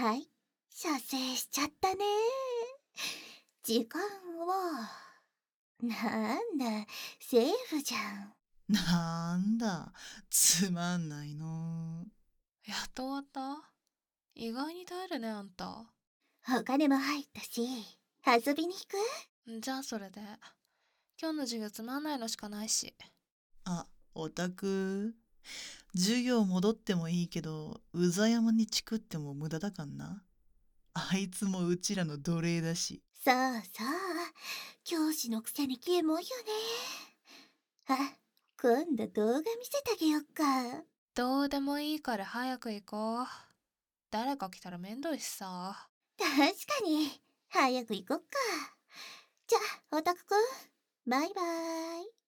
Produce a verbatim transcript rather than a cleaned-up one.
はい、射精しちゃったね。時間は、なんだ、セーフじゃん。 なんだ、つまんないの。 やっと終わった？意外に耐えるね、あんた。 お金も入ったし、遊びに行く？ じゃあそれで。今日の授業つまんないのしかないし。 あ、オタク。授業戻ってもいいけど、うざ山にチクっても無駄だかんな。あいつもうちらの奴隷だし。 そうそう、教師のくせにキモいよね。あ、今度動画見せてあげよっか。 どうでもいいから早く行こう。誰か来たらめんどいしさ。 確かに、早く行こっか。じゃあ、オタクくん、バイバーイ。